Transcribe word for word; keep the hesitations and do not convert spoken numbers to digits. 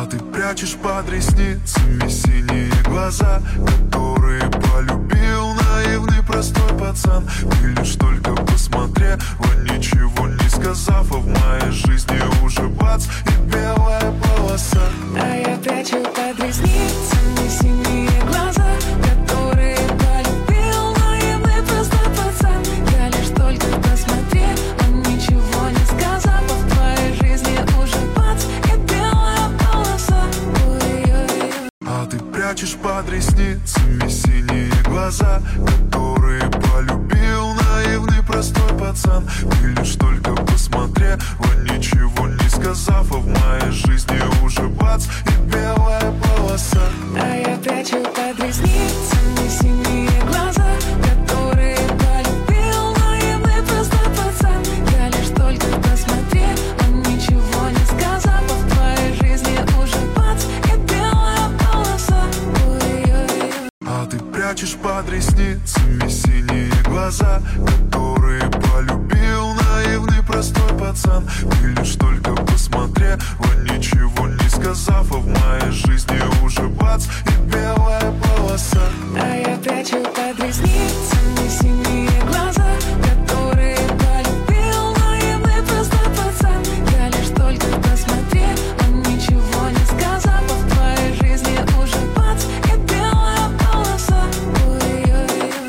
ты прячешь под ресницами синие глаза, которые полюбил наивный простой пацан. Ты лишь только посмотрела, ничего не сказав, а в моей жизни уже бац и белая полоса. А я прячу под ресницами синие глаза, которые полюбил наивный простой пацан. Я лишь только посмотрела, ничего не сказав, а в твоей жизни уже бац и белая полоса. Ой-ой-ой. А ты прячешь под ресницами синие глаза, которые полюбил наивный простой пацан. Ты лишь только посмотрела, ничего не сказав, а в моей жизни уже бац и белая полоса. А я прячу под ресницами синие глаза, которые полюбил наивный простой пацан. Я лишь только посмотрела, ничего не сказав, а в твоей жизни уже бац и белая полоса. Ой-ой-ой. А ты прячешь под ресницами синие глаза, которые полюбил наивный простой пацан. Ты лишь только посмотрела, ничего не сказав, а в моей жизни уже бац